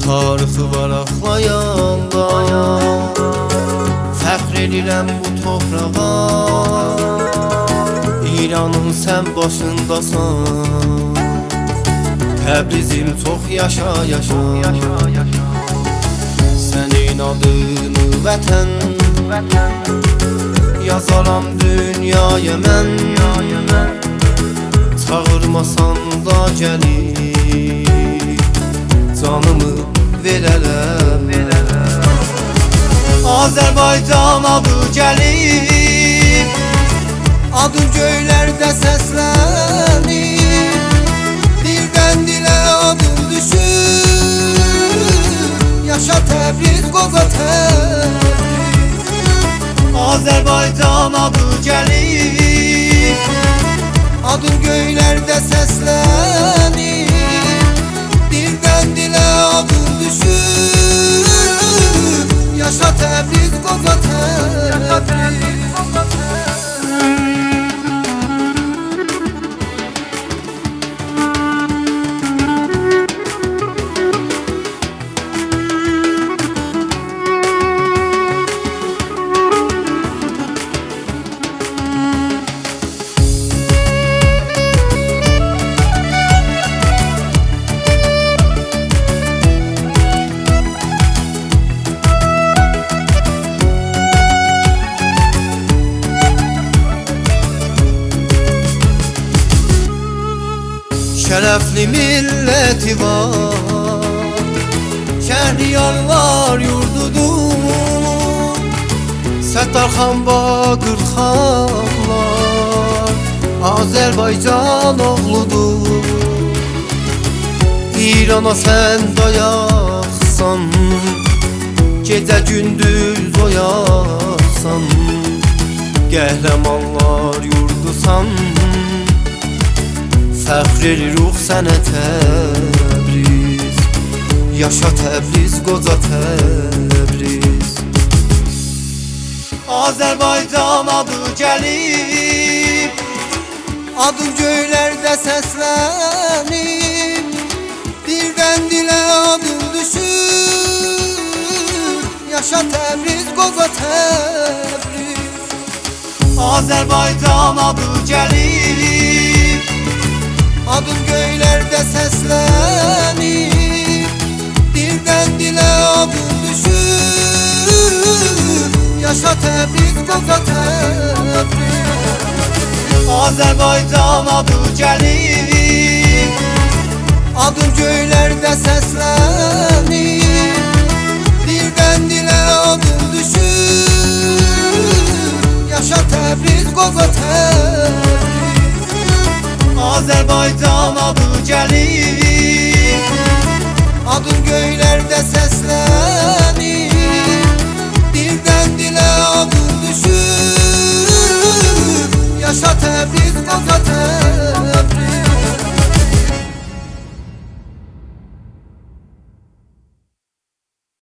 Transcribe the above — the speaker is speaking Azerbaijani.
tarixi var axlayanda. Fəxr edirəm bu torpağa, İranın sən başındasan. Təbrizim çox yaşa yaşa, sənin adını vətən yazaram dünyaya mən. Çağırmasan da gəlib canımı verərəm. Azərbaycan adı gəlib, adın göylərdə səslənir. Dildən dilə adın düşür, yaşa Təbriz, qoca Təbriz. Azərbaycan adı gəlib, adın göylərdə səslənir. Dildən dilə adın düşür, yaşa Təbriz, qoca Təbriz. Şərəfli milləti var, Şəhriyarlar yurdudur. Səttarxan, Baqırxanlar Azərbaycan oğludur. İrana sən dayaqsan, gecə gündüz oyaqsan. Qəhrəmanlar yurdusan, fəxr edirik sənə Təbriz. Yaşa Təbriz, qoca Təbriz. Azərbaycan adı gəlib, adın göylərdə səslənib. Dildən dilə adın düşür, yaşa Təbriz, qoca Təbriz. Azərbaycan adı gəlib, adın göylərdə səslənir. Dildən dilə adın düşür, yaşa Təbriz, qoca Təbriz. Azərbaycan adı gəlib, adın göylərdə səslənir.